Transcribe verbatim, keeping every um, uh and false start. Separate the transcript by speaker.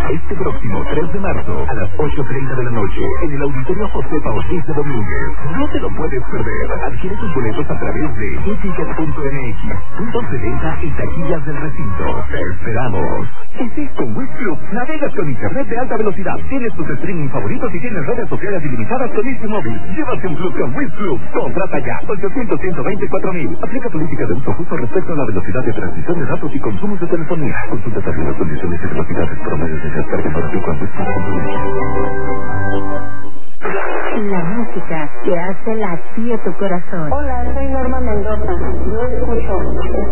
Speaker 1: Este próximo tres de marzo a las ocho treinta de la noche en el Auditorio Josefa Ortiz de Domínguez. No te lo puedes perder. Adquiere tus boletos a través de eticket punto m x, puntos de venta y taquillas del recinto. Te esperamos. ¿Qué es esto, Wiz Club? Navegas con internet de alta velocidad. Tienes tus streaming favoritos y tienes redes sociales ilimitadas con Easy Móvil. Llévate un plus con Wiz Club. Contrata ya. ochocientos, ciento veinticuatro mil. Aplica política de uso justo respecto a la velocidad de transmisión de datos y consumos de telefonía. Consulta también las condiciones y velocidades promedios de descarga para tu cuenta.
Speaker 2: La música que hace latir tu corazón.
Speaker 3: Hola, soy Norma Mendoza. Yo escucho